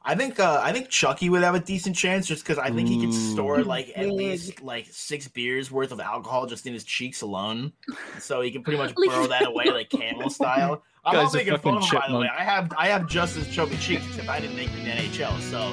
I think Chucky would have a decent chance just because I think he could store He's like at big. least like 6 beers worth of alcohol just in his cheeks alone, so he can pretty much Like- burrow that away like camel style. I'm Guy's not a making fun of fucking him, by the way. chipmunk. I have just as chubby cheeks, except I didn't make it in the NHL. So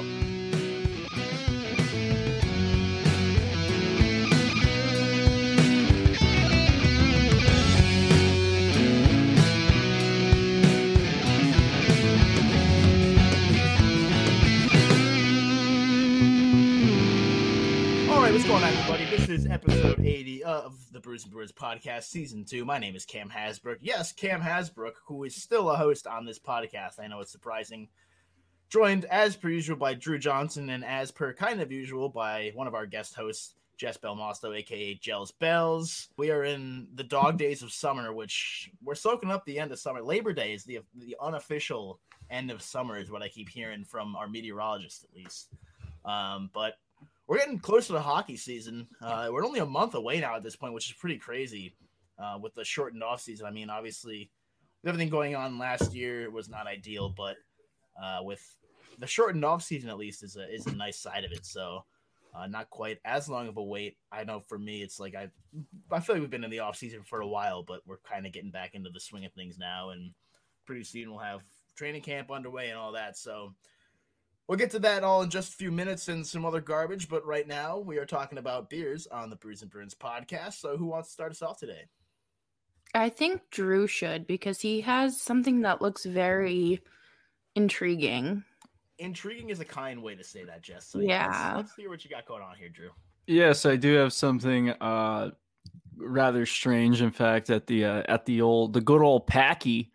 what's going on, everybody? This is episode 80 of the Brews and Brewers podcast, season 2. My name is Cam Hasbrook. Yes, Cam Hasbrook, who is still a host on this podcast. I know it's surprising. Joined, as per usual, by Drew Johnson, and as per kind of usual, by one of our guest hosts, Jess Belmosto, a.k.a. Gels Bells. We are in the dog days of summer, which we're soaking up the end of summer. Labor Day is the unofficial end of summer, is what I keep hearing from our meteorologists, at least. But we're getting closer to hockey season. We're only a month away now at this point, which is pretty crazy with the shortened off season. I mean, obviously, with everything going on last year was not ideal, but with the shortened off season, at least, is a nice side of it. So not quite as long of a wait. I know for me, it's like I feel like we've been in the off season for a while, but we're kind of getting back into the swing of things now, and pretty soon we'll have training camp underway and all that. So we'll get to that all in just a few minutes and some other garbage, but right now we are talking about beers on the Brews and Bruins podcast. So who wants to start us off today? I think Drew should, because he has something that looks very intriguing. Intriguing is a kind way to say that, Jess. So Yeah. let's hear what you got going on here, Drew. Yes, I do have something rather strange. In fact, at the good old Packy,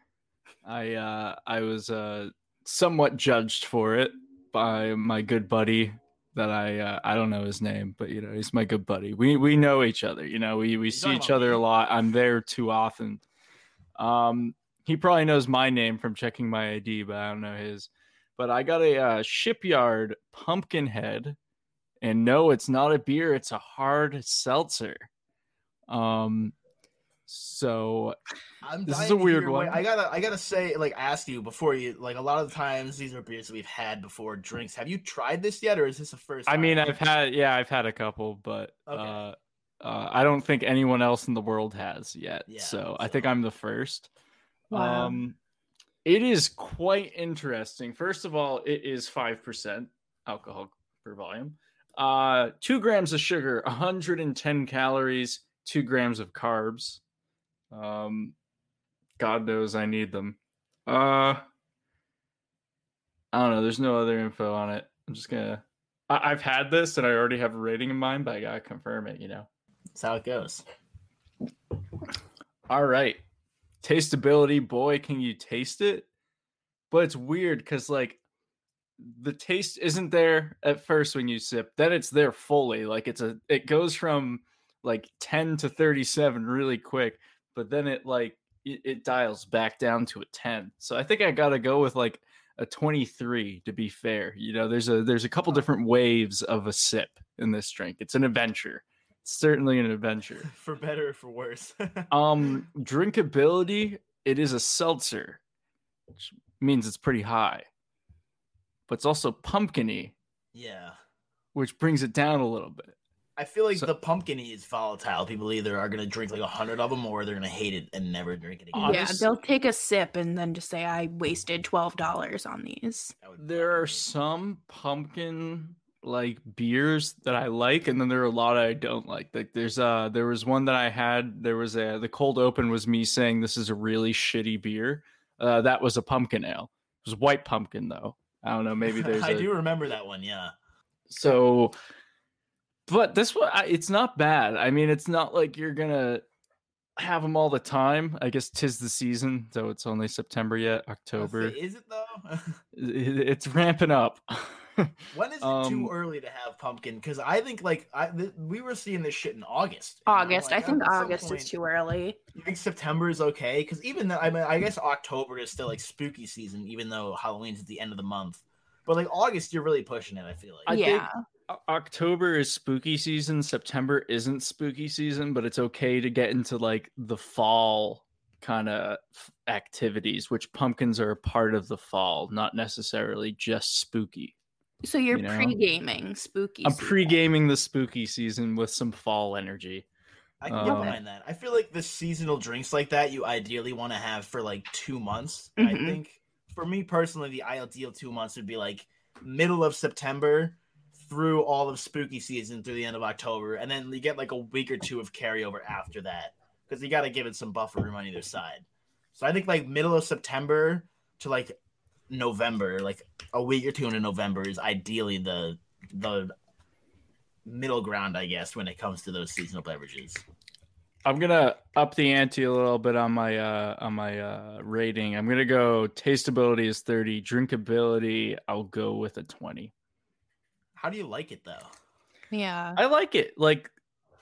I was somewhat judged for it by my good buddy that I don't know his name, but he's my good buddy. We know each other. We see each other a lot. I'm there too often. He probably knows my name from checking my ID, but I don't know his. But I got a Shipyard Pumpkinhead, and no, it's not a beer. It's a hard seltzer. So this is a weird one. I gotta say, ask you before you, a lot of the times these are beers that we've had before, drinks. Have you tried this yet, or is this the first time? I mean, I've had a couple, but okay. I don't think anyone else in the world has yet. Yeah, so I think I'm the first. Wow. It is quite interesting. First of all, it is 5% alcohol per volume. 2 grams of sugar, 110 calories, 2 grams of carbs. God knows I need them. I don't know. There's no other info on it. I'm just gonna. I've had this and I already have a rating in mind, but I gotta confirm it. That's how it goes. All right, tasteability, boy, can you taste it? But it's weird because the taste isn't there at first when you sip. Then it's there fully. It goes from 10 to 37 really quick, but then it dials back down to a 10. So I think I gotta go with a 23 to be fair. There's a couple different waves of a sip in this drink. It's an adventure. It's certainly an adventure. For better or for worse. Drinkability, it is a seltzer, which means it's pretty high. But it's also pumpkin-y. Yeah. Which brings it down a little bit. I feel like the pumpkin is volatile. People either are going to drink 100 of them, or they're going to hate it and never drink it again. Yeah, they'll take a sip and then just say, I wasted $12 on these. There are some pumpkin beers that I like, and then there are a lot I don't like. There was one that I had. The cold open was me saying this is a really shitty beer. That was a pumpkin ale. It was white pumpkin though. I don't know. Maybe there's. I do remember that one. Yeah. So. But this one, it's not bad. I mean, it's not like you're going to have them all the time. I guess 'tis the season, so it's only September yet, October. Is it, though? It's ramping up. When is it too early to have pumpkin? Because I think, we were seeing this shit in August. August. I think August is too early. You think September is okay? Because even though, I guess October is still, spooky season, even though Halloween's at the end of the month. But, August, you're really pushing it, I feel like. I think October is spooky season. September isn't spooky season, but it's okay to get into the fall kind of activities, which pumpkins are a part of the fall, not necessarily just spooky. So you're pre-gaming spooky I'm season. pre-gaming the spooky season with some fall energy. I can get behind that. I feel like the seasonal drinks like that you ideally want to have for like 2 months. I think for me personally, the ideal 2 months would be like middle of September through all of spooky season through the end of October, and then you get like a week or two of carryover after that because you got to give it some buffer room on either side. So I think like middle of September to like November, like a week or two into November, is ideally the middle ground, I guess, when it comes to those seasonal beverages. I'm gonna up the ante a little bit on my rating. I'm gonna go tasteability is 30, drinkability I'll go with a 20. How do you like it though? Yeah, I like it. Like,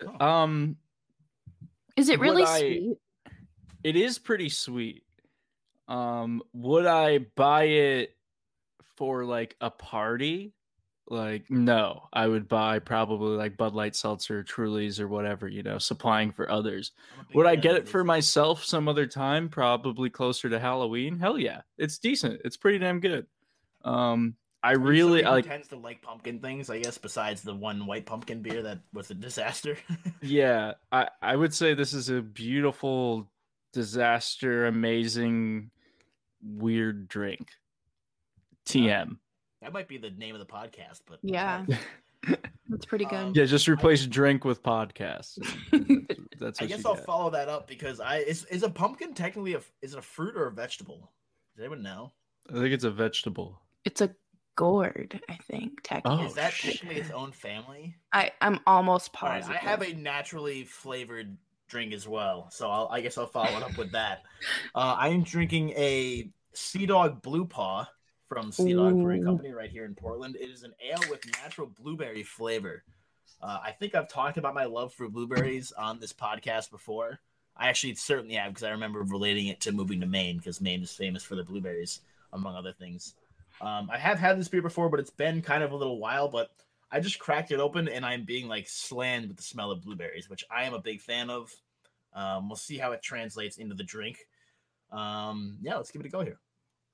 is it really sweet? It is pretty sweet. Would I buy it for like a party? Like, no, I would buy probably like Bud Light Seltzer, Trulies, or whatever, supplying for others. Would I get it for myself some other time? Probably closer to Halloween. Hell yeah, it's decent. It's pretty damn good. I really tends to like pumpkin things, I guess, besides the one white pumpkin beer that was a disaster. Yeah, I would say this is a beautiful disaster, amazing, weird drink. TM. That might be the name of the podcast, but yeah, that's pretty good. Yeah, just replace drink with podcast. That's I guess I'll follow that up because is a pumpkin technically is it a fruit or a vegetable? Does anyone know? I think it's a vegetable. It's a gourd, I think. Technically, is that technically its own family? I'm almost positive. Right, I have a naturally flavored drink as well, so I guess I'll follow it up with that. I am drinking a Sea Dog Blue Paw from Sea Dog Brewing Company right here in Portland. It is an ale with natural blueberry flavor. I think I've talked about my love for blueberries on this podcast before. I actually certainly have because I remember relating it to moving to Maine because Maine is famous for the blueberries, among other things. I have had this beer before, but it's been kind of a little while, but I just cracked it open and I'm being like slammed with the smell of blueberries, which I am a big fan of. We'll see how it translates into the drink. Let's give it a go here.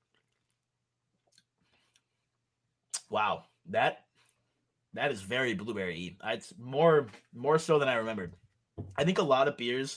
Wow, that is very blueberry. It's more so than I remembered. I think a lot of beers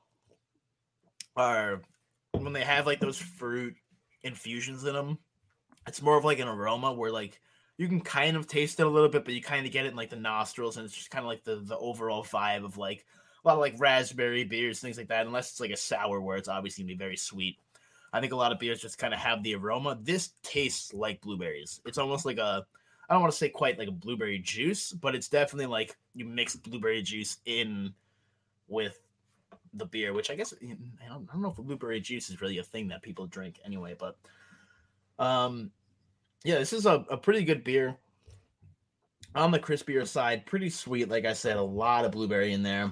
are when they have like those fruit infusions in them. It's more of like an aroma where like you can kind of taste it a little bit, but you kind of get it in like the nostrils, and it's just kind of like the overall vibe of like a lot of like raspberry beers, things like that. Unless it's like a sour where it's obviously gonna be very sweet. I think a lot of beers just kind of have the aroma. This tastes like blueberries. It's almost like I don't want to say quite like a blueberry juice, but it's definitely like you mix blueberry juice in with the beer, which I guess I don't know if blueberry juice is really a thing that people drink anyway, but this is a pretty good beer. On the crispier side, pretty sweet. Like I said, a lot of blueberry in there.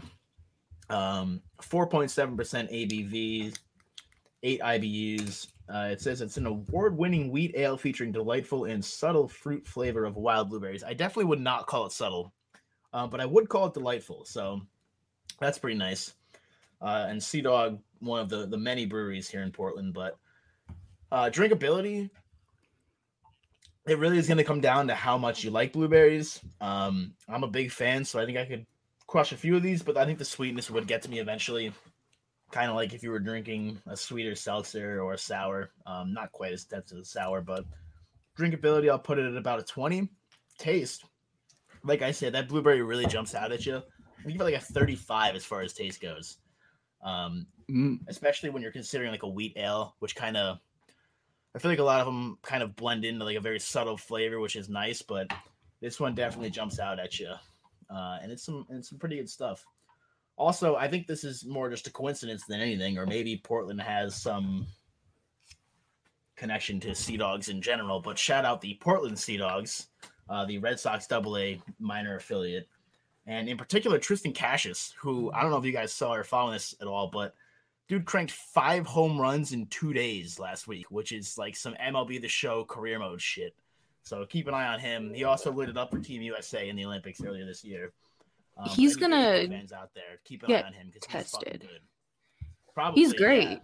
4.7% ABV, 8 IBUs. It says it's an award-winning wheat ale featuring delightful and subtle fruit flavor of wild blueberries. I definitely would not call it subtle, but I would call it delightful. So that's pretty nice. And Sea Dog, one of the many breweries here in Portland, but drinkability, it really is going to come down to how much you like blueberries. I'm a big fan, so I think I could crush a few of these, but I think the sweetness would get to me eventually. Kind of like if you were drinking a sweeter seltzer or a sour. Not quite as dense as a sour, but drinkability, I'll put it at about a 20. Taste, like I said, that blueberry really jumps out at you. I give it like a 35 as far as taste goes. Especially when you're considering like a wheat ale, which kind of, I feel like a lot of them kind of blend into like a very subtle flavor, which is nice, but this one definitely jumps out at you. And it's some pretty good stuff. Also, I think this is more just a coincidence than anything, or maybe Portland has some connection to Sea Dogs in general, but shout out the Portland Sea Dogs, the Red Sox AA minor affiliate. And in particular, Tristan Cassius, who I don't know if you guys saw or following this at all, but dude cranked 5 home runs in 2 days last week, which is like some MLB The Show career mode shit. So keep an eye on him. He also lit it up for Team USA in the Olympics earlier this year. He's gonna fans out there, keep an eye on him because he's fucking good. Probably, he's great. Yeah.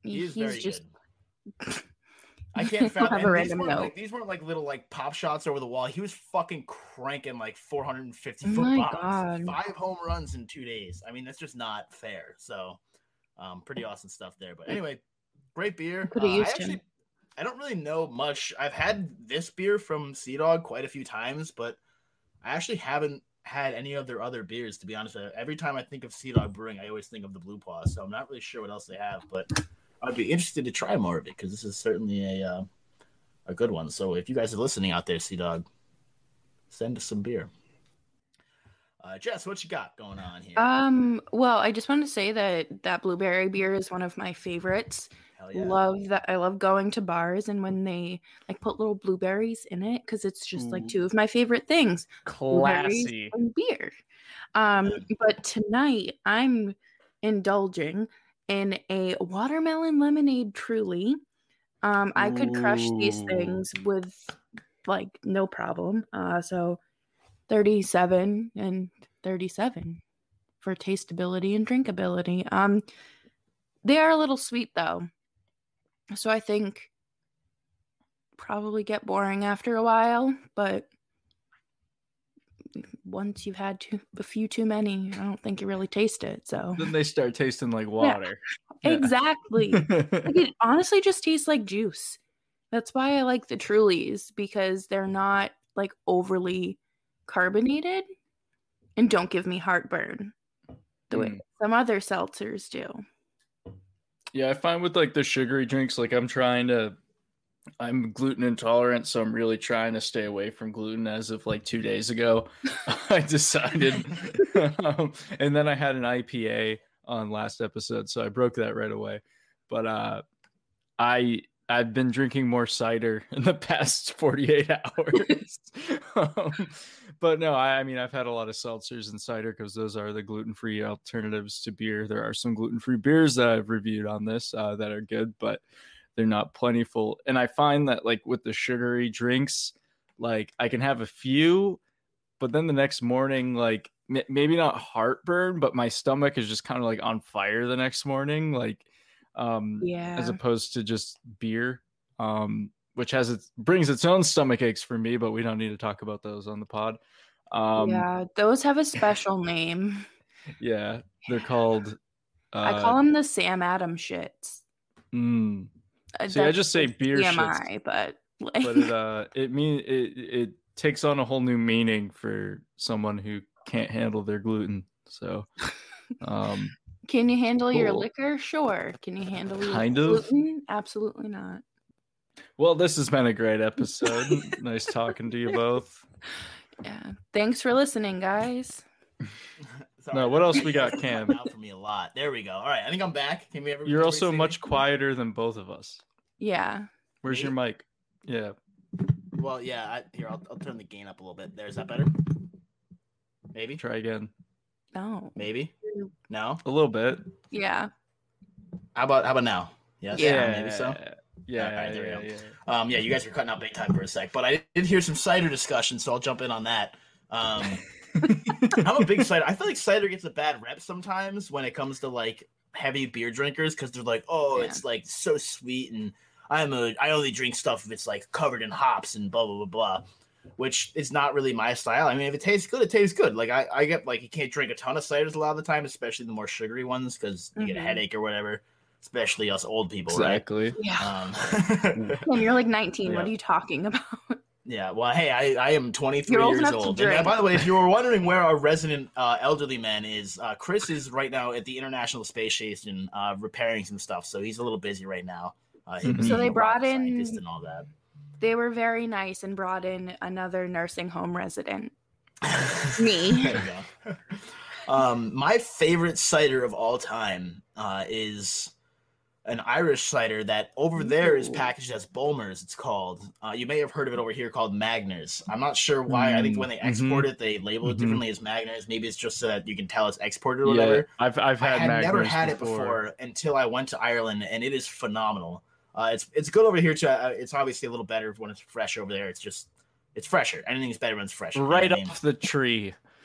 He is he's very just. good. I can't We'll have a fathom. random note. These weren't like little like pop shots over the wall. He was fucking cranking like 450 Oh foot my bombs. God. 5 home runs in 2 days. I mean, that's just not fair. So, pretty awesome stuff there. But anyway, great beer. Could have used him. I don't really know much. I've had this beer from Sea Dog quite a few times, but I actually haven't had any of their other beers, to be honest. Every time I think of Sea Dog Brewing, I always think of the Blue Paw. So I'm not really sure what else they have, but I'd be interested to try more of it because this is certainly a good one. So if you guys are listening out there, Sea Dog, send us some beer. Jess, what you got going on here? Well, I just want to say that blueberry beer is one of my favorites. Hell yeah. Love that. I love going to bars and when they like put little blueberries in it because it's just like two of my favorite things. Blueberries Classy. and beer. But tonight I'm indulging in a watermelon lemonade truly. I could crush these things with like no problem. So 37 and 37 for tasteability and drinkability. They are a little sweet though. So I think probably get boring after a while, but once you've had a few too many, I don't think you really taste it. So Then they start tasting like water. Yeah. Exactly. Like, it honestly just tastes like juice. That's why I like the Trulies because they're not like overly carbonated and don't give me heartburn the way some other seltzers do. Yeah, I find with like the sugary drinks, like I'm gluten intolerant, so I'm really trying to stay away from gluten as of like 2 days ago. I decided. And then I had an IPA on last episode, so I broke that right away. But I've been drinking more cider in the past 48 hours. But no, I mean, I've had a lot of seltzers and cider because those are the gluten-free alternatives to beer. There are some gluten-free beers that I've reviewed on this that are good, but they're not plentiful. And I find that like with the sugary drinks, like I can have a few, but then the next morning, like maybe not heartburn, but my stomach is just kind of like on fire the next morning. Like, as opposed to just beer, which brings its own stomach aches for me, but we don't need to talk about those on the pod. Yeah, those have a special name. Yeah, they're called. I call them the Sam Adams shits. See, I just say beer TMI, shits, but it takes on a whole new meaning for someone who can't handle their gluten. So, can you handle your cool. liquor? Sure. Can you handle your Kind gluten? Absolutely not. Well, this has been a great episode. Nice talking to you both. Yeah. Thanks for listening, guys. Sorry, no, what else we got, Cam? Out for me a lot. There we go. All right, I think I'm back. Can we ever? You're also much quieter than both of us. Yeah. Where's your mic? Yeah. Well, yeah. Here, I'll turn the gain up a little bit. There, is that better? Maybe. Try again. No. Maybe. No. A little bit. Yeah. How about now? Yes. Yeah. Maybe so. Yeah. All right, there we go. Yeah, you guys were cutting out big time for a sec, but I did hear some cider discussion, so I'll jump in on that. I'm a big cider. I feel like cider gets a bad rep sometimes when it comes to like heavy beer drinkers because they're like, oh, it's like so sweet, and I only drink stuff if it's like covered in hops and blah blah blah blah, which is not really my style. I mean, if it tastes good, it tastes good. Like I get like you can't drink a ton of ciders a lot of the time, especially the more sugary ones because you get a headache or whatever. Especially us old people, exactly. Right? Yeah. And you're like 19. Yeah. What are you talking about? Yeah, well, hey, I am 23 years old. And by the way, if you were wondering where our resident elderly man is, Chris is right now at the International Space Station repairing some stuff, so he's a little busy right now. So they brought in and all that. They were very nice and brought in another nursing home resident. Me. There you go. My favorite cider of all time is an Irish cider that over there is packaged as Bulmers, it's called. You may have heard of it over here called Magners. I'm not sure why. I think when they export it, they label it differently as Magners. Maybe it's just so that you can tell it's exported or whatever. I've had Magners never had before. It before until I went to Ireland, and it is phenomenal. It's good over here too. It's obviously a little better when it's fresh over there. It's fresher. Anything's better when it's fresh. Right off the tree.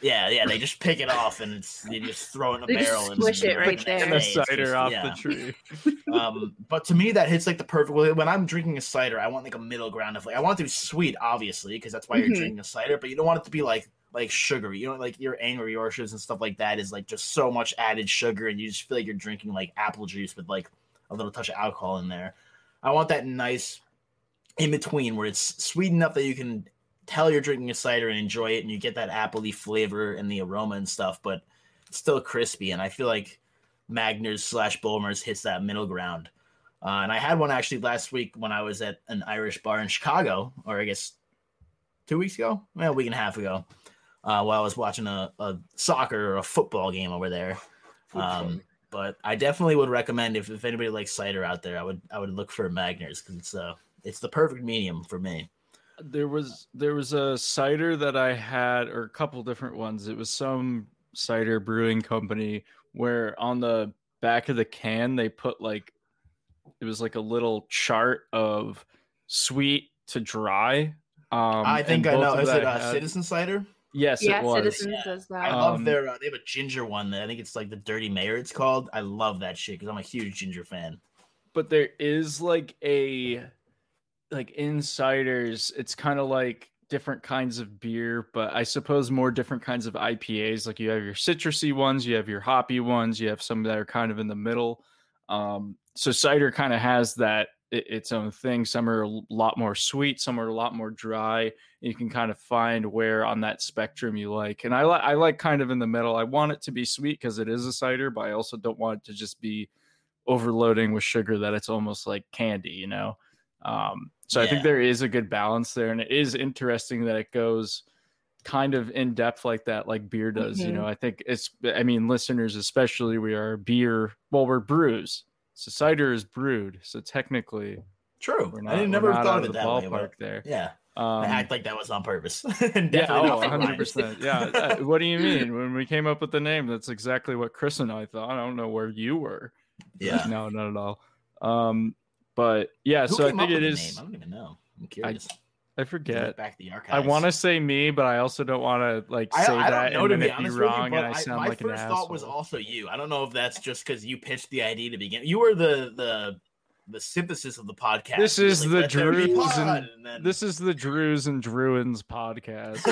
Yeah, they just pick it off and they just throw it in a They just barrel squish it right there. And a It's cider just- off yeah. the tree. But to me, that hits like the perfect way. When I'm drinking a cider, I want like a middle ground of like I want it to be sweet, obviously, because that's why you're Mhm. drinking a cider. But you don't want it to be like sugary. You know, like your Angry Orchards and stuff like that is like just so much added sugar, and you just feel like you're drinking like apple juice with like a little touch of alcohol in there. I want that nice in between where it's sweet enough that you can tell you're drinking a cider and enjoy it, and you get that appley flavor and the aroma and stuff, but it's still crispy. And I feel like Magners / Bulmers hits that middle ground. And I had one actually last week when I was at an Irish bar in Chicago, or I guess 2 weeks ago, a week and a half ago, while I was watching a soccer or a football game over there. But I definitely would recommend if anybody likes cider out there, I would look for Magners because it's the perfect medium for me. There was a cider that I had, or a couple different ones. It was some cider brewing company where on the back of the can they put like it was like a little chart of sweet to dry. I think and I know. both of Is it that had- Citizen Cider? Yes, Yeah, it was. Citizens does that. I love their. They have a ginger one. I think it's like the Dirty Mayor. It's called. I love that shit because I'm a huge ginger fan. But there is like in ciders, it's kind of like different kinds of beer, but I suppose more different kinds of IPAs. Like you have your citrusy ones, you have your hoppy ones, you have some that are kind of in the middle. So cider kind of has that its own thing. Some are a lot more sweet, some are a lot more dry. You can kind of find where on that spectrum you like. And I like kind of in the middle. I want it to be sweet because it is a cider, but I also don't want it to just be overloading with sugar that it's almost like candy, you know? So I think there is a good balance there, and it is interesting that it goes kind of in depth like that, like beer does. You know, I think listeners especially, we're brews. So cider is brewed. So technically, True. we're I didn't never not thought out of it the that way. ballpark But there. yeah, I act like that was on purpose. Yeah, not for 100%. Yeah. What do you mean? When we came up with the name, that's exactly what Chris and I thought. I don't know where you were. Yeah. No, not at all. But yeah, Who so I came think up it with is. the name? I don't even know. I'm curious. I forget. Back the archives. I want to say me, but I also don't want to like say I that don't know, and to then be it be honest with you, wrong but and I sound my like an first asshole. thought was also you. I don't know if that's just because you pitched the idea to begin. You were the synthesis of the podcast. This You were is like, the "Let there be Drews pod," and then... this is the Drews and Druins podcast.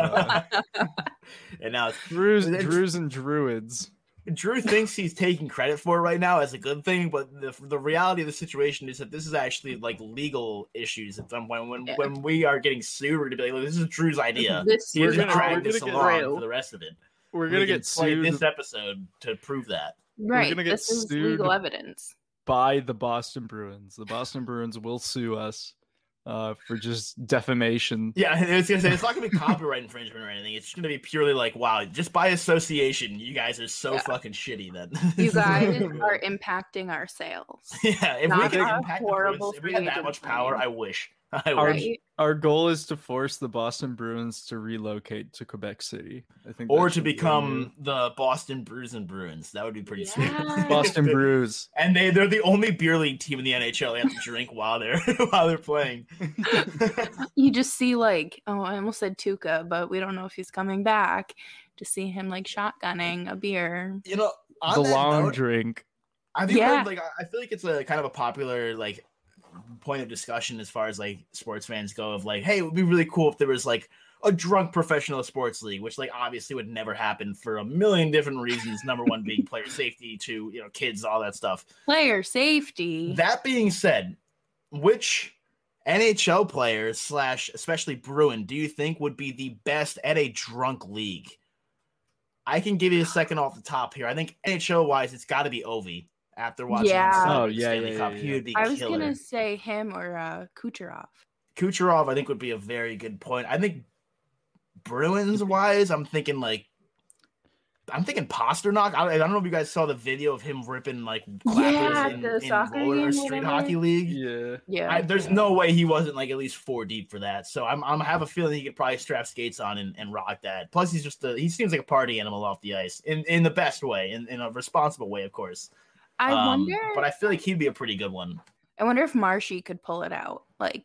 And now it's Drews and Druids. Drew thinks he's taking credit for it right now as a good thing, but the reality of the situation is that this is actually like legal issues. At some point, when we are getting sued, we're gonna be like, "Look, this is Drew's idea. We're gonna drag this get along Drew. for the rest of it. We're gonna get play sued this episode to prove that." Right. gonna get This is sued. legal evidence. by the Boston Bruins. The Boston Bruins will sue us for just defamation. Yeah, I was gonna say it's not gonna be copyright infringement or anything. It's gonna be purely like, wow, just by association, you guys are so fucking shitty that You guys are impacting our sales. yeah, if we Not can a impact the horrible Bruins, if we had that free much agent power, signing. I wish. Right? Our goal is to force the Boston Bruins to relocate to Quebec City. I think, Or that to should be become the Boston Brews and Bruins. That would be pretty sweet. Yes. Boston Brews. And they're the only beer league team in the NHL. They have to drink while they're playing. You just see like, oh, I almost said Tuca, but we don't know if he's coming back. To see him like shotgunning a beer. You know, on The that long note, drink. I've even Yeah. heard, like, I feel like it's a kind of a popular like point of discussion as far as like sports fans go of like, hey, it would be really cool if there was like a drunk professional sports league, which like obviously would never happen for a million different reasons. Number one being player safety, to kids, all that stuff. Player safety. That being said, which NHL players / especially Bruin do you think would be the best at a drunk league? I can give you a second off the top here. I think NHL wise, it's got to be Ovi. After watching Yeah. him Oh, the yeah, Stanley yeah, Cup, yeah, he yeah. would be I was killer. gonna say him or Kucherov. Kucherov, I think, would be a very good point. I think Bruins wise, I'm thinking Pasternak. I don't know if you guys saw the video of him ripping like clappers the in soccer roller game, street whatever. hockey league. Yeah. Yeah. There's no way he wasn't like at least 4 deep for that. So I have a feeling he could probably strap skates on and rock that. Plus, he seems like a party animal off the ice in the best way, in a responsible way, of course. I wonder. But I feel like he'd be a pretty good one. I wonder if Marshy could pull it out. Like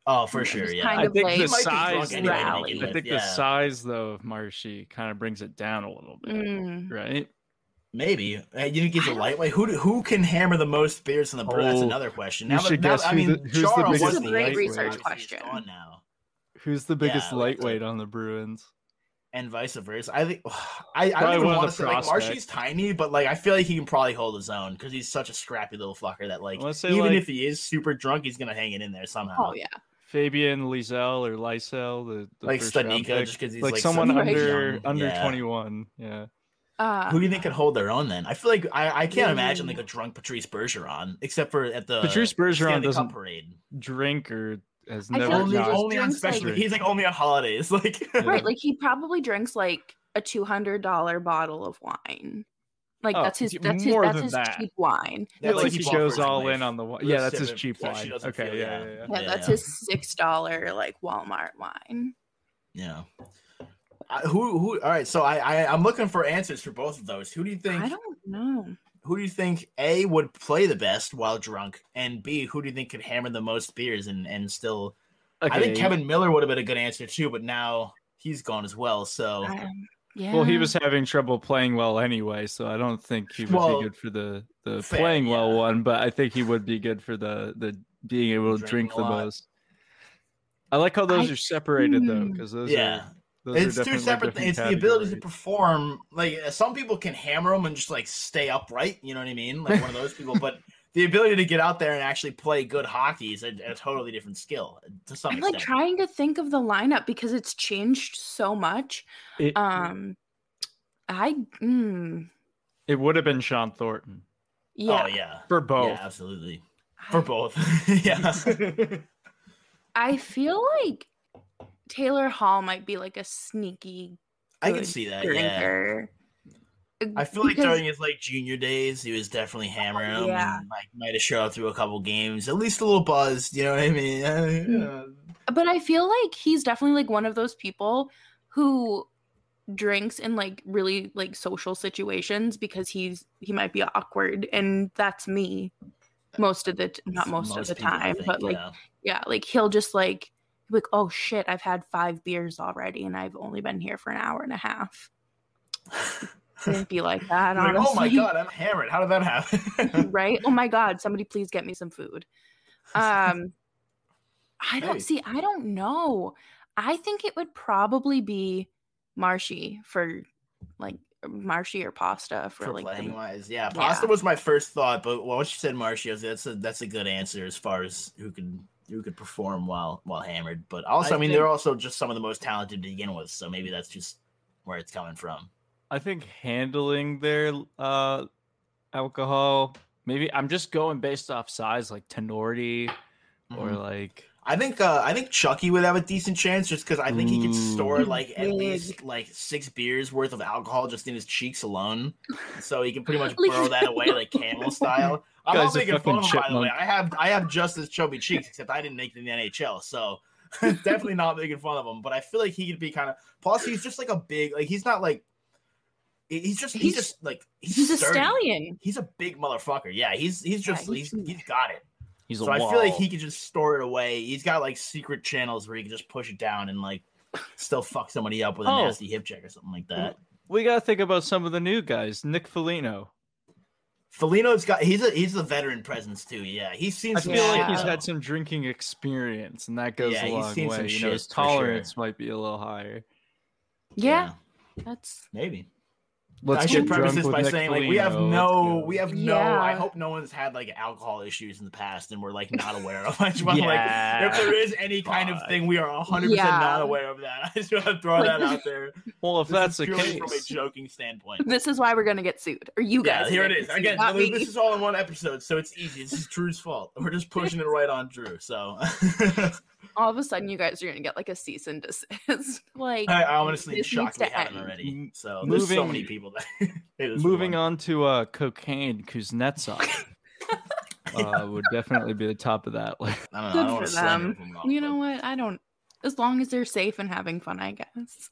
Oh, for It sure, was yeah. kind I of think like the He might be size. drunk anyway to rally. begin I with, think the yeah. size though of Marshy kind of brings it down a little bit, right? Maybe. You think he's a I don't- lightweight? Who can hammer the most beers in the brew? That's Oh, another question. you should guess I who's mean, the Chara This is was a biggest the great ace, research obviously question. He's gone now. Who's the biggest Yeah, we have to- lightweight on the Bruins? And vice versa. I think I Probably don't even one of want the to say like prospects. Marshy's tiny, but like I feel like he can probably hold his own because he's such a scrappy little fucker that like Let's say, even like- if he is super drunk, he's gonna hang it in there somehow. Oh yeah. Fabian Lysell or Lysell, the Like first round Stanika, pick? just because he's like like someone such a under young- under yeah. 21. Yeah. Who do you think could hold their own then? I feel like I can't Ooh. imagine like a drunk Patrice Bergeron, except for at the Patrice Bergeron Stanley Cup doesn't parade. drink or has I feel never like he not- just only on drinks, special. like- He's like only on holidays. Like Yeah. Right, like he probably drinks like a $200 bottle of wine. Like Oh, that's his more than his that. cheap wine. Yeah, That's like like he he bought goes for his all wife. in on the wine. With Yeah, a that's his sip of- cheap so she wine. doesn't Okay, feel- yeah, yeah. yeah, yeah. Yeah, Yeah, that's yeah. his $6 like Walmart wine. yeah. Who? All right. So I'm looking for answers for both of those. Who do you think? I don't know. Who do you think A would play the best while drunk, and B who do you think could hammer the most beers and still? I think Okay. Kevin Miller would have been a good answer too, but now he's gone as well. So Yeah. Well, he was having trouble playing well anyway, so I don't think he would Well, be good for the fair, playing well yeah. one, but I think he would be good for the being able to Drinking drink a the lot. most. I like how those I- are separated though, Hmm. because those yeah. are those It's are two definitely separate things. different It's the ability to categories. perform. Like some people can hammer them and just like stay upright. You know what I mean? Like one of those people. But the ability to get out there and actually play good hockey is a totally different skill to some I'm like extent. trying to think of the lineup because it's changed so much. It, I it would have been Sean Thornton yeah. Oh yeah. for both. Yeah, absolutely. For both. yeah. I feel like Taylor Hall might be like a sneaky I can good see that. Yeah. drinker. I feel like Because- during his like junior days, he was definitely hammering them. Yeah. And, like might have showed up through a couple games, at least a little buzzed. You know what I mean? But I feel like he's definitely like one of those people who drinks in like really like social situations because he might be awkward, and that's me most of the not most of the people, I time, think, but like yeah, like he'll just like oh shit, I've had 5 beers already and I've only been here for an hour and a half. Couldn't be like that, Like, honestly. oh my god, I'm hammered. How did that happen? Right? Oh my god, somebody please get me some food. I don't Hey. see, I don't know. I think it would probably be Marshy for like Marshy or Pasta for like playing the, wise. Yeah, Pasta was my first thought, but once you said Marshy, that's a good answer as far as who could perform while hammered. But also, I mean, they're also just some of the most talented to begin with, so maybe that's just where it's coming from. I think handling their alcohol, maybe I'm just going based off size, like Tenorti or Mhm. like I think Chucky would have a decent chance just because I think he could store He's like at big. least like 6 beers worth of alcohol just in his cheeks alone, so he can pretty much Like- burrow that away like camel style. I'm Guy's not a making fun of fucking him, by the way. chipmunk. I have just as chubby cheeks, except I didn't make it in the NHL, so definitely not making fun of him. But I feel like he could be kind of. Plus, he's just like a big like he's not like. He's just like he's a sturdy. stallion. He's a big motherfucker. Yeah, he's just he's he's got it. he's So a I wall. feel like he could just store it away. He's got like secret channels where he can just push it down and like still fuck somebody up with a Oh. nasty hip check or something like that. We gotta think about some of the new guys. Nick Foligno. Felino's got he's a veteran presence too. Yeah, he's seen I some feel shit, like he's though. had some drinking experience, and that goes Yeah, a he's long seen some way. You shit, know, his for tolerance might be a little higher. Yeah, that's maybe. Let's I should get preface drunk this with by Nick saying like Foligno. we have no. Yeah. I hope no one's had like alcohol issues in the past and we're like not aware of. I just want to Yeah. like if there is any kind of Fuck. thing we are 100% Yeah. not aware of that. I just want to throw that out there. Well, if This that's is the purely from a case, joking standpoint. this is why we're gonna get sued, or you Yeah, guys. are here it gonna is. get sued, Again, not me. this is all in one episode, so it's easy. This is Drew's fault. We're just pushing it right on Drew. So All of a sudden, you guys are gonna get like a cease and desist. Like I honestly this shocked needs we to haven't end. already. So there's so Moving- many people that hate us moving for on to cocaine, Kuznetsov would definitely be the top of that list. I don't know. I Good don't for want to slander them. them. You know what? I don't. As long as they're safe and having fun, I guess.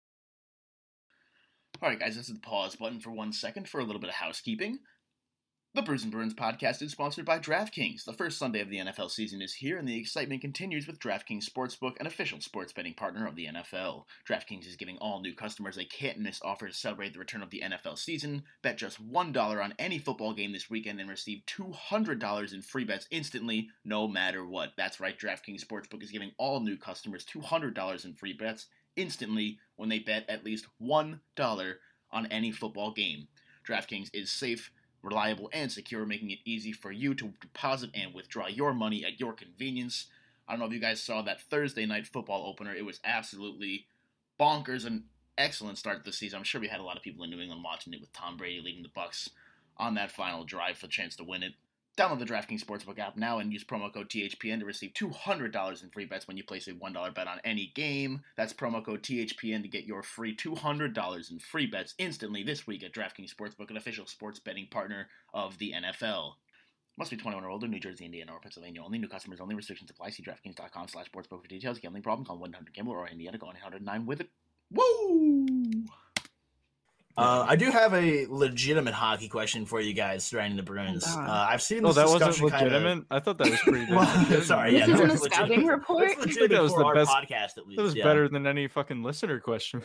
All right, guys, this is the pause button for 1 second for a little bit of housekeeping. The Brews and Bruins podcast is sponsored by DraftKings. The first Sunday of the NFL season is here, and the excitement continues with DraftKings Sportsbook, an official sports betting partner of the NFL. DraftKings is giving all new customers a can't-miss offer to celebrate the return of the NFL season. Bet just $1 on any football game this weekend and receive $200 in free bets instantly, no matter what. That's right, DraftKings Sportsbook is giving all new customers $200 in free bets instantly when they bet at least $1 on any football game. DraftKings is safe, reliable, and secure, making it easy for you to deposit and withdraw your money at your convenience. I don't know if you guys saw that Thursday night football opener. It was absolutely bonkers, an excellent start to the season. I'm sure we had a lot of people in New England watching it with Tom Brady leading the Bucs on that final drive for the chance to win it. Download the DraftKings Sportsbook app now and use promo code THPN to receive $200 in free bets when you place a $1 bet on any game. That's promo code THPN to get your free $200 in free bets instantly this week at DraftKings Sportsbook, an official sports betting partner of the NFL. Must be 21 or older, New Jersey, Indiana, or Pennsylvania only. New customers only. Restrictions apply. See DraftKings.com/sportsbook for details. Gambling problem? Call 1-800-GAMBLER or Indiana. Go 1-800-9 with it. Woo! I do have a legitimate hockey question for you guys surrounding the Bruins. I've seen this that discussion wasn't legitimate. I thought that was pretty good. Sorry, This isn't a scouting report. I think that was the best podcast. At least that was better than any fucking listener question.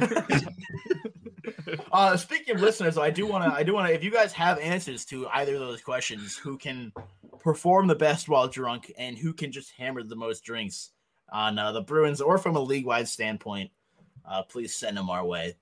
Speaking of listeners, though, I do want to. If you guys have answers to either of those questions, who can perform the best while drunk and who can just hammer the most drinks on the Bruins, or from a league-wide standpoint, please send them our way.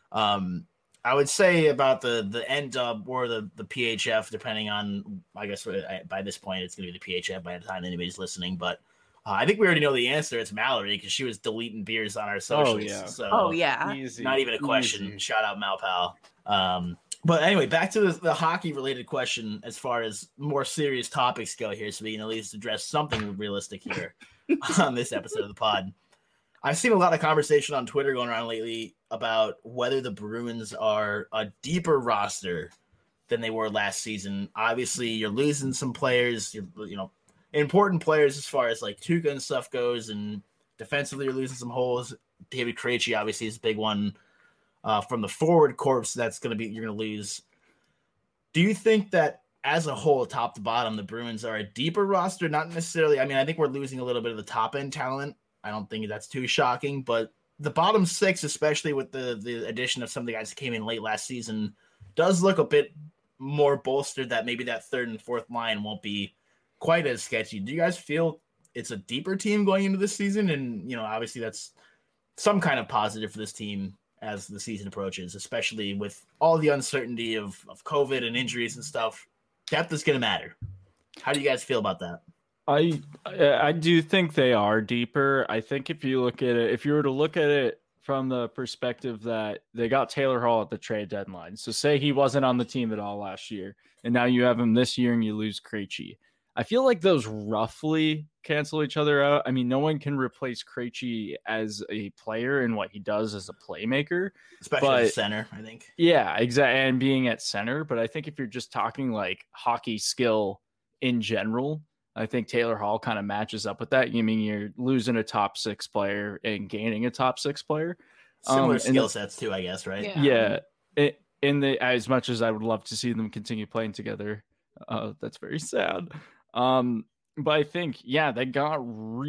I would say about the N-Dub or the PHF, depending on, I guess by this point it's going to be the PHF by the time anybody's listening. But I think we already know the answer. It's Mallory because she was deleting beers on our socials. Oh, yeah. Easy. Not even a question. Easy. Shout out Malpal. But anyway, back to the hockey-related question as far as more serious topics go here, so we can at least address something realistic here on this episode of the pod. I've seen a lot of conversation on Twitter going around lately about whether the Bruins are a deeper roster than they were last season. Obviously, you're losing some players, important players as far as like Tuukka and stuff goes, and defensively you're losing some holes. David Krejci obviously is a big one. From the forward corps, you're going to lose. Do you think that as a whole, top to bottom, the Bruins are a deeper roster? Not necessarily. I mean, I think we're losing a little bit of the top end talent. I don't think that's too shocking, but the bottom six, especially with the addition of some of the guys that came in late last season, does look a bit more bolstered, that maybe that third and fourth line won't be quite as sketchy. Do you guys feel it's a deeper team going into this season? And, obviously that's some kind of positive for this team as the season approaches, especially with all the uncertainty of COVID and injuries and stuff. Depth is going to matter. How do you guys feel about that? I do think they are deeper. I think if you were to look at it from the perspective that they got Taylor Hall at the trade deadline. So say he wasn't on the team at all last year, and now you have him this year and you lose Krejci. I feel like those roughly cancel each other out. I mean, no one can replace Krejci as a player and what he does as a playmaker. Especially at center, I think. Yeah, exactly. And being at center. But I think if you're just talking like hockey skill in general, I think Taylor Hall kind of matches up with that. You mean you're losing a top six player and gaining a top six player. Similar skill sets too, I guess, right? Yeah. As much as I would love to see them continue playing together, that's very sad. But I think, they got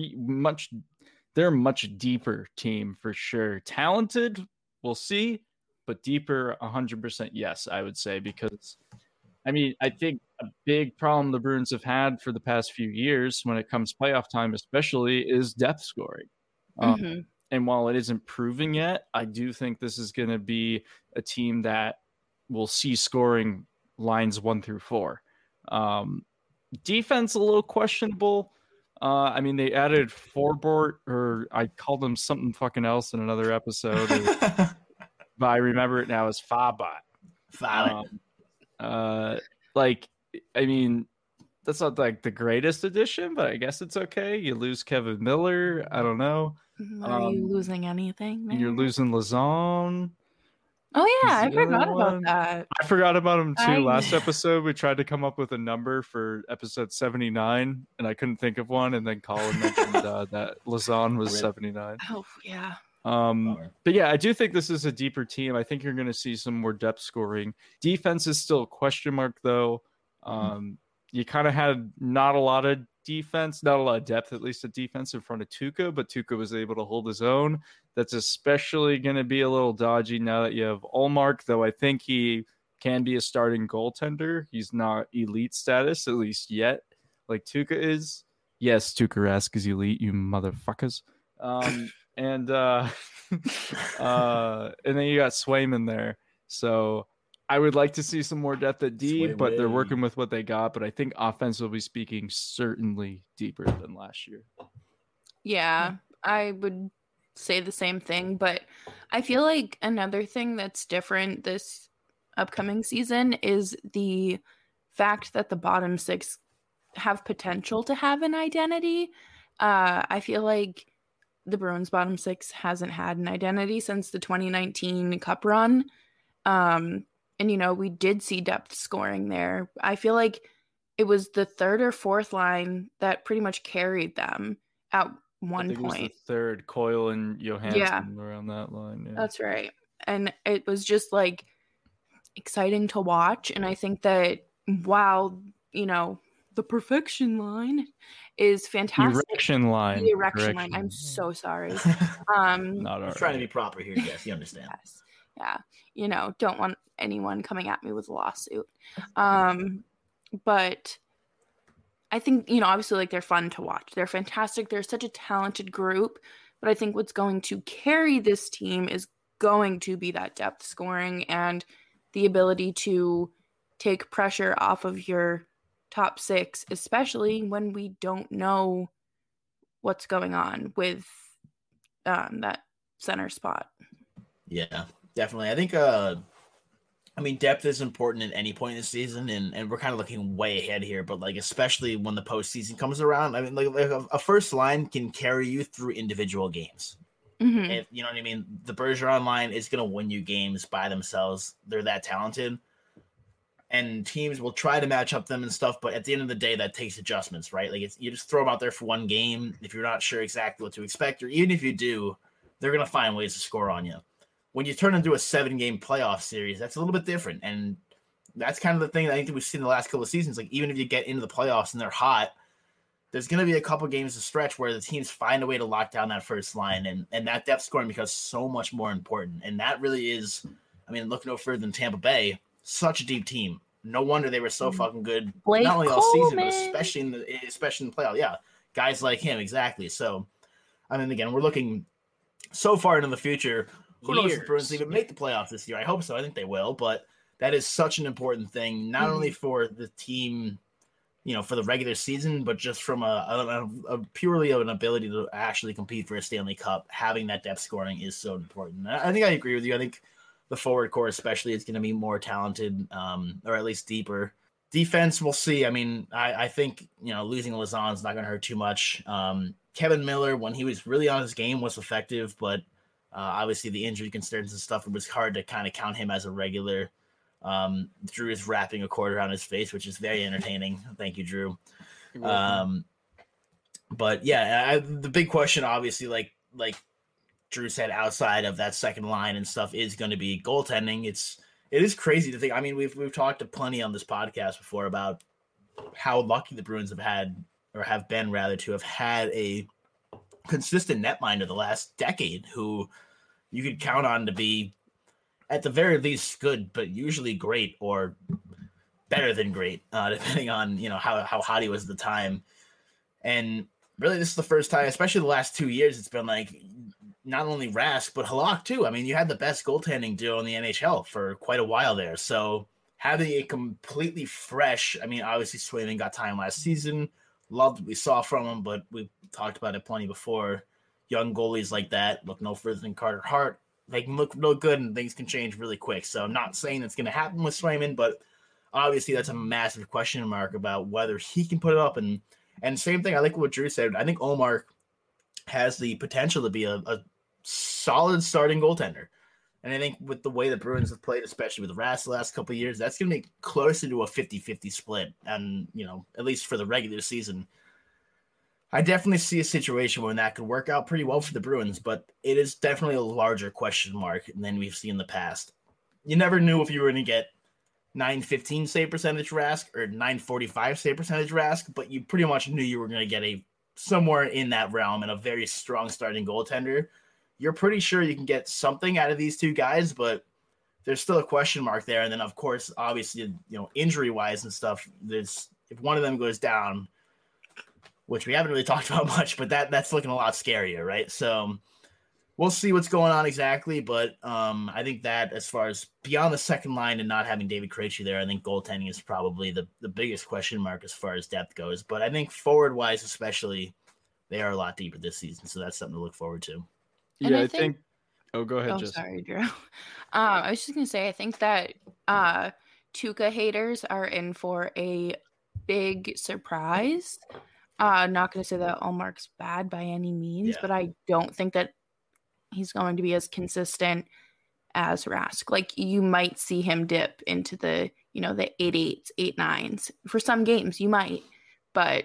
they're a much deeper team for sure. Talented, we'll see, but deeper, 100% yes, I would say, because I think a big problem the Bruins have had for the past few years when it comes playoff time, especially, is depth scoring. And while it isn't proven yet, I do think this is going to be a team that will see scoring lines 1 through 4. Defense, a little questionable. They added Forbort, or I called him something fucking else in another episode. But I remember it now as Fabot. That's not like the greatest addition, but I guess it's okay. You lose Kevin Miller. I don't know. Are you losing anything there? You're losing Lazone. Oh, yeah. I forgot about that. I forgot about him, too. Last episode, we tried to come up with a number for episode 79, and I couldn't think of one. And then Colin mentioned that Lazone was 79. Oh, yeah. But yeah, I do think this is a deeper team. I think you're going to see some more depth scoring. Defense is still a question mark, though. You kind of had not a lot of defense, not a lot of depth, at least at defense in front of Tuukka, but Tuukka was able to hold his own. That's especially going to be a little dodgy now that you have Ullmark, though I think he can be a starting goaltender. He's not elite status, at least yet, like Tuukka is. Yes, Tuukka Rask is elite, you motherfuckers. And then you got Swayman there. So I would like to see some more depth at D, but they're working with what they got. But I think offensively speaking, certainly deeper than last year. Yeah, I would say the same thing. But I feel like another thing that's different this upcoming season is the fact that the bottom six have potential to have an identity. I feel like the Bruins bottom six hasn't had an identity since the 2019 Cup run. And, we did see depth scoring there. I feel like it was the third or fourth line that pretty much carried them at one point. It was the third, Coyle and Johansson around that line. Yeah. That's right. And it was just exciting to watch. And I think that while, the perfection line is fantastic. Erection line. The erection line. I'm so sorry. Not right. Trying to be proper here. Yes, you understand. Yes. Yeah. Don't want anyone coming at me with a lawsuit. But I think, obviously they're fun to watch. They're fantastic. They're such a talented group. But I think what's going to carry this team is going to be that depth scoring and the ability to take pressure off of your top six, especially when we don't know what's going on with that center spot. Yeah, definitely. I think, depth is important at any point in the season, and we're kind of looking way ahead here, but especially when the postseason comes around, a first line can carry you through individual games. Mm-hmm. If, you know what I mean? The Bergeron line is going to win you games by themselves. They're that talented. And teams will try to match up them and stuff, but at the end of the day, that takes adjustments, right? You just throw them out there for one game if you're not sure exactly what to expect, or even if you do, they're going to find ways to score on you. When you turn into a 7-game playoff series, that's a little bit different, and that's kind of the thing that I think that we've seen in the last couple of seasons. Even if you get into the playoffs and they're hot, there's going to be a couple games to stretch where the teams find a way to lock down that first line, and that depth scoring becomes so much more important. And that really is, look no further than Tampa Bay. Such a deep team. No wonder they were so fucking good, Blake not only all Coleman. season, but especially in the playoffs. Yeah, guys like him, exactly. So, again, we're looking so far into the future. Who knows if the Bruins even make the playoffs this year? I hope so. I think they will. But that is such an important thing, not only for the team, for the regular season, but just from a purely of an ability to actually compete for a Stanley Cup. Having that depth scoring is so important. I think I agree with you. I think the forward core especially is going to be more talented, or at least deeper. Defense, we'll see. I think, losing Lauzon is not going to hurt too much. Kevin Miller, when he was really on his game, was effective, but obviously the injury concerns and stuff, it was hard to kind of count him as a regular. Drew is wrapping a cord around his face, which is very entertaining. Thank you, Drew. But yeah, the big question, obviously, like Drew said, outside of that second line and stuff, is going to be goaltending. It is crazy to think. We've talked plenty on this podcast before about how lucky the Bruins have been to have had a consistent netminder the last decade, who you could count on to be at the very least good, but usually great or better than great, depending on how hot he was at the time. And really, this is the first time, especially the last 2 years, it's been not only Rask, but Halak too. You had the best goaltending duo in the NHL for quite a while there. So having it completely fresh, obviously Swayman got time last season. Loved what we saw from him, but we've talked about it plenty before. Young goalies like that look no further than Carter Hart. They can look real good, and things can change really quick. So I'm not saying it's going to happen with Swayman, but obviously that's a massive question mark about whether he can put it up. And same thing, I like what Drew said. I think Ullmark has the potential to be a solid starting goaltender. And I think with the way the Bruins have played, especially with Rask the last couple of years, that's going to be closer to a 50-50 split. And, at least for the regular season, I definitely see a situation where that could work out pretty well for the Bruins, but it is definitely a larger question mark than we've seen in the past. You never knew if you were going to get 915 save percentage Rask or 945 save percentage Rask, but you pretty much knew you were going to get a somewhere in that realm and a very strong starting goaltender. You're pretty sure you can get something out of these two guys, but there's still a question mark there. And then, of course, obviously, injury wise and stuff, if one of them goes down, which we haven't really talked about much, but that's looking a lot scarier, right? So we'll see what's going on exactly. But I think that as far as beyond the second line and not having David Krejci there, I think goaltending is probably the biggest question mark as far as depth goes. But I think forward wise, especially, they are a lot deeper this season. So that's something to look forward to. And yeah, I think. Oh, go ahead. Oh, Jess. sorry, Drew. I was just gonna say, I think that Tuukka haters are in for a big surprise. Not gonna say that Ullmark's bad by any means, but I don't think that he's going to be as consistent as Rask. Like, you might see him dip into the the 8-8s, 8-9s for some games. You might, but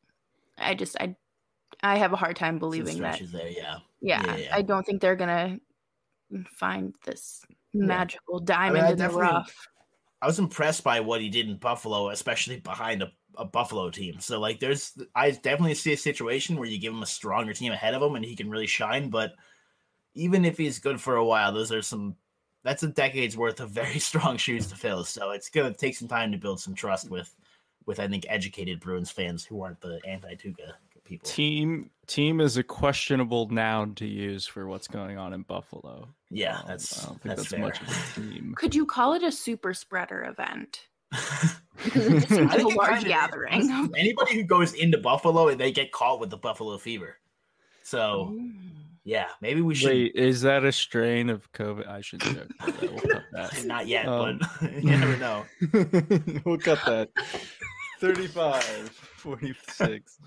I have a hard time believing that. There, yeah, I don't think they're gonna find this magical diamond in the rough. I was impressed by what he did in Buffalo, especially behind a Buffalo team. So I definitely see a situation where you give him a stronger team ahead of him and he can really shine. But even if he's good for a while, that's a decade's worth of very strong shoes to fill. So it's going to take some time to build some trust with I think educated Bruins fans who aren't the anti-Tuukka people. Team is a questionable noun to use for what's going on in Buffalo. Yeah, I don't think that's fair. much of a team. Could you call it a super spreader event? Because it just seems like a large gathering. Anybody who goes into Buffalo, they get caught with the Buffalo fever. So, yeah, maybe we should. Wait, is that a strain of COVID? I should check. We'll cut that. Not yet, but you never know. We'll cut that. 35, 46.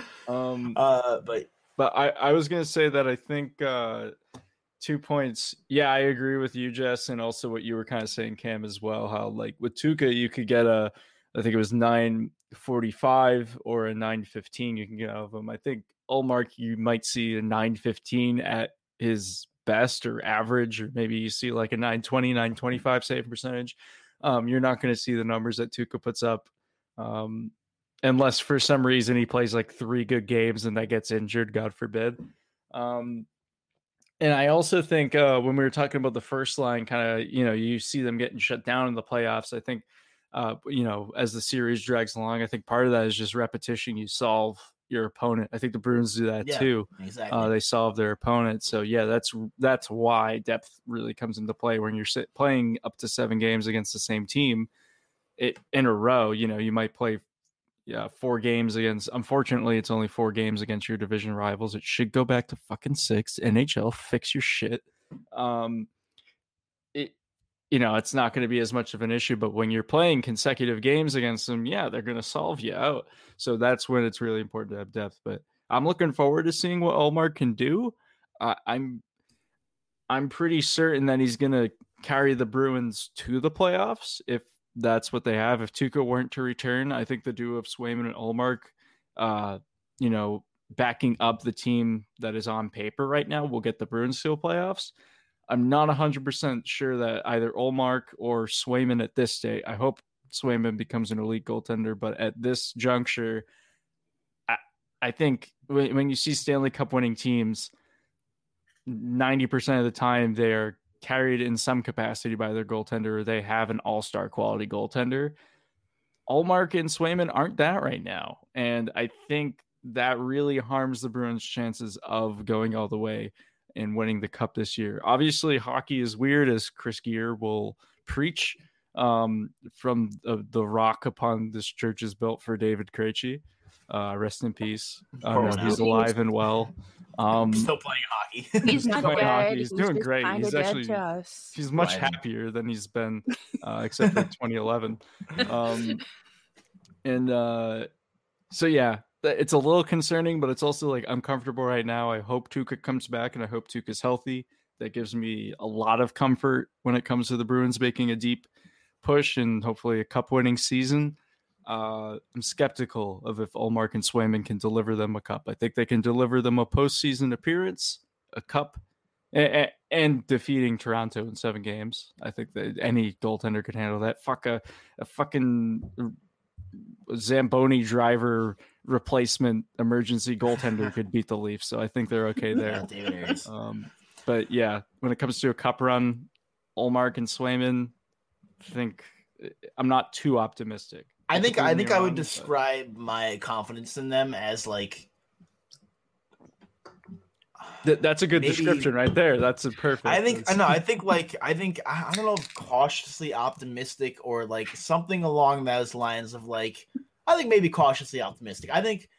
But I was gonna say that I think 2 points. Yeah, I agree with you, Jess, and also what you were kind of saying, Cam, as well. How like with Tuukka, you could get I think it was 945 or a 915 you can get out of him. I think Ullmark, you might see a 915 at his best or average, or maybe you see like a 920, 925 save percentage. You're not going to see the numbers that Tuukka puts up. Unless for some reason he plays like 3 good games and that gets injured, God forbid. And I also think when we were talking about the first line, kind of, you see them getting shut down in the playoffs. I think, as the series drags along, I think part of that is just repetition. You solve your opponent. I think the Bruins do that too. Exactly. They solve their opponent. So yeah, that's why depth really comes into play when you're playing up to 7 games against the same team. In a row, you might play 4 games against, unfortunately it's only 4 games against your division rivals. It should go back to fucking 6. NHL, fix your shit. It's not going to be as much of an issue, but when you're playing consecutive games against them, they're going to solve you out. So that's when it's really important to have depth. But I'm looking forward to seeing what Ullmark can do. I'm pretty certain that he's going to carry the Bruins to the playoffs if that's what they have. If Tuukka weren't to return, I think the duo of Swayman and Ullmark, backing up the team that is on paper right now, will get the Bruins to the playoffs. I'm not 100% sure that either Ullmark or Swayman at this state. I hope Swayman becomes an elite goaltender, but at this juncture, I think when you see Stanley Cup winning teams, 90% of the time they're carried in some capacity by their goaltender, or they have an all-star quality goaltender. Ullmark and Swayman aren't that right now, and I think that really harms the Bruins' chances of going all the way and winning the cup this year. Obviously, hockey is weird, as Chris Gear will preach from the rock upon this church is built for David Krejci. Rest in peace. He's alive and well. Still playing hockey. He's not dead. He's doing great. He's much happier than he's been, except for 2011. So yeah, it's a little concerning, but it's also like I'm comfortable right now. I hope Tuukka comes back, and I hope Tuukka's healthy. That gives me a lot of comfort when it comes to the Bruins making a deep push and hopefully a cup-winning season. I'm skeptical of if Ullmark and Swayman can deliver them a cup. I think they can deliver them a postseason appearance, a cup, and defeating Toronto in 7 games. I think that any goaltender could handle that. Fuck a fucking Zamboni driver replacement emergency goaltender could beat the Leafs. So I think they're okay there. David Ayres. But yeah, when it comes to a cup run, Ullmark and Swayman, I think I'm not too optimistic. I think I would describe my confidence in them as like. That's a good description right there. That's a perfect. I think I don't know if cautiously optimistic or like something along those lines of like I think maybe cautiously optimistic. I think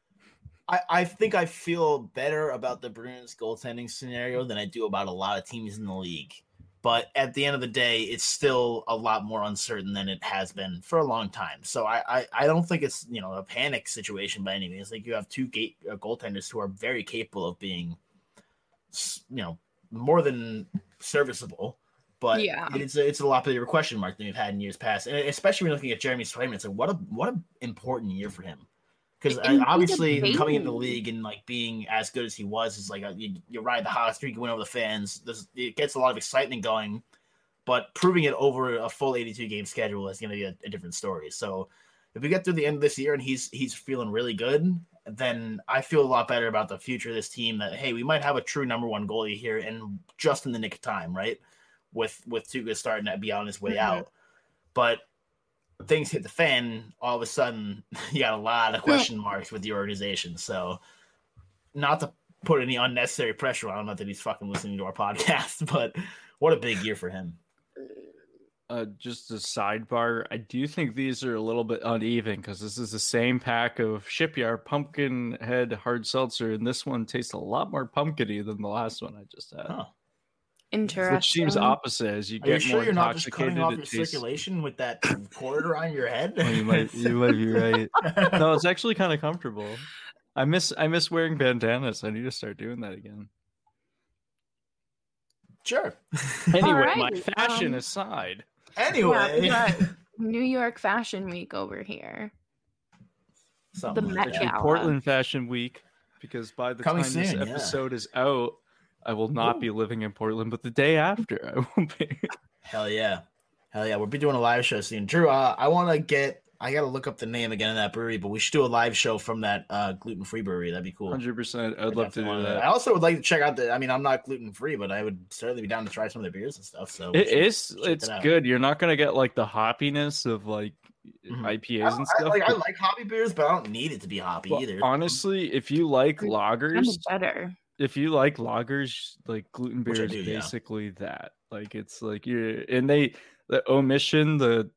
I feel better about the Bruins goaltending scenario than I do about a lot of teams in the league. But at the end of the day, it's still a lot more uncertain than it has been for a long time. So I don't think it's a panic situation by any means. Like you have two goaltenders who are very capable of being more than serviceable, but it's a lot bigger question mark than we've had in years past, and especially when looking at Jeremy Swayman, it's like what an important year for him, because obviously coming into the league and like being as good as he was is like you ride the hot streak, you win over the fans. It gets a lot of excitement going, but proving it over a full 82 game schedule is going to be a different story. So if we get through the end of this year and he's feeling really good, then I feel a lot better about the future of this team, that, hey, we might have a true number one goalie here and just in the nick of time, right? With Tuukka starting to be on his way out. But things hit the fan, all of a sudden you got a lot of question marks with the organization. So not to put any unnecessary pressure on him, not that he's fucking listening to our podcast, but what a big year for him. Just a sidebar, I do think these are a little bit uneven because this is the same pack of Shipyard Pumpkinhead hard seltzer, and this one tastes a lot more pumpkiny than the last one I just had. Huh. Interesting. Which seems opposite as you get more you're not just cutting intoxicated. off your circulation with that cord around your head? Well, you might be right. No, it's actually kind of comfortable. I miss wearing bandanas. I need to start doing that again. Sure. Anyway, right, my fashion aside. Anyway, we got New York Fashion Week over here. Something The like Met that. Gala. Portland Fashion Week, because by the Coming time this soon, episode is out, I will not be living in Portland, but the day after I will be. Hell yeah. We'll be doing a live show soon. Drew, I got to look up the name again of that brewery, but we should do a live show from that gluten-free brewery. That'd be cool. 100%. I'd love to do that. I also would like to check out I'm not gluten-free, but I would certainly be down to try some of their beers and stuff. So it's good. You're not going to get like the hoppiness of like IPAs and stuff. I like hoppy beers, but I don't need it to be hoppy either. Honestly, if you like lagers, Kind of better. If you like lagers, like gluten beer is basically that. Like it's like the Omission, the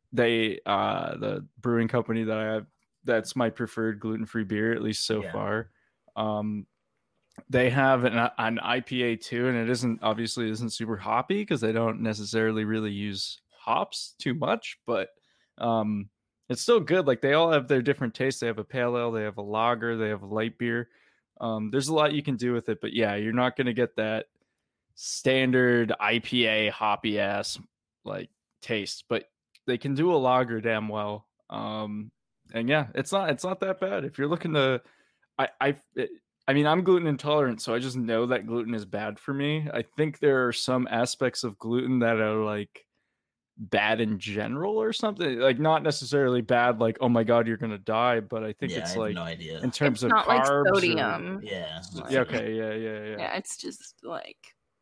brewing company that I have, that's my preferred gluten-free beer, at least so far. They have an IPA too, and it isn't super hoppy because they don't necessarily really use hops too much, but it's still good. Like they all have their different tastes. They have a pale ale, they have a lager, they have a light beer. There's a lot you can do with it, but yeah, you're not going to get that standard IPA hoppy ass like taste, but they can do a lager damn well. And yeah, it's not that bad. If you're looking to, I mean, I'm gluten intolerant, so I just know that gluten is bad for me. I think there are some aspects of gluten that are like bad in general or something, like not necessarily bad like oh my god you're gonna die, but I think it's like no idea. in terms It's of not carbs like sodium. Yeah, it's just like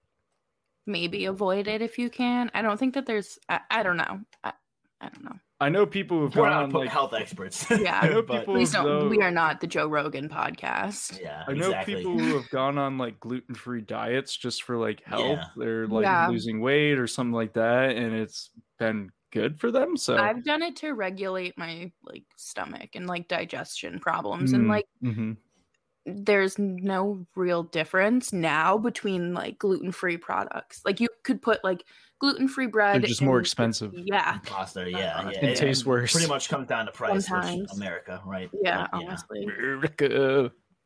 maybe avoid it if you can. I don't think that there's I don't know. I don't know. I know people who've We're gone not on like health experts. Yeah, I know people please don't. We are not the Joe Rogan podcast. Yeah, I know people who have gone on like gluten-free diets just for like health. They're like losing weight or something like that, and it's been good for them. So I've done it to regulate my like stomach and like digestion problems, and like there's no real difference now between like gluten-free products. Like you could put like gluten-free bread. They're just more expensive. Yeah. Pasta, It tastes worse. Pretty much comes down to price. Sometimes. America, right? Yeah, honestly. All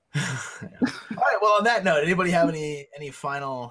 right. Well, on that note, anybody have any final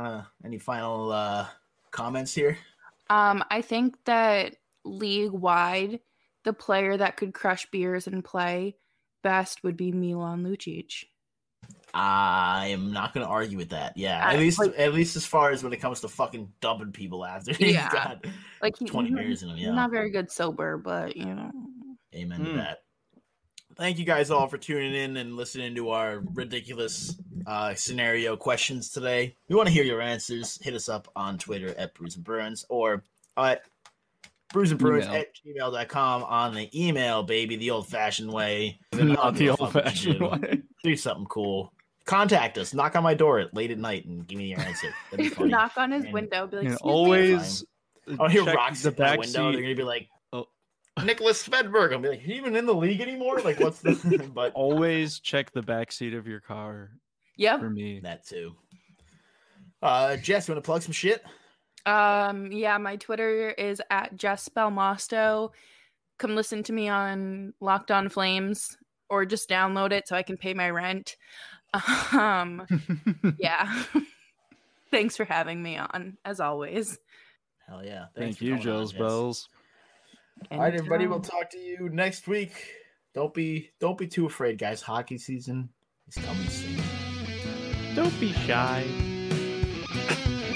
comments here? I think that league-wide, the player that could crush beers and play best would be Milan Lucic. I am not going to argue with that. Yeah, at least as far as when it comes to fucking dumping people after he's got like 20 beers in him. Yeah, he's not very good sober, but you know. Amen to that. Thank you guys all for tuning in and listening to our ridiculous scenario questions today. We want to hear your answers. Hit us up on Twitter at Brews and Burns or at brewsandburns@gmail.com on the email, baby, the old-fashioned way. Not the old-fashioned way. Do something cool. Contact us. Knock on my door late at night and give me your answer. That'd be funny. Knock on his window. Be like, always. I'll hear rocks at the window. They're gonna be like, Nicholas Svedberg. I'll be like, are you even in the league anymore? Like, what's the? But always check the back seat of your car. Yep. For me, that too. Jess, you want to plug some shit? Yeah, my Twitter is at Jess Belmosto. Come listen to me on Locked On Flames, or just download it so I can pay my rent. Yeah. Thanks for having me on, as always. Hell yeah. Thank you, Joe's Bells. All right, everybody, we'll talk to you next week. Don't be too afraid, guys. Hockey season is coming soon. Don't be shy.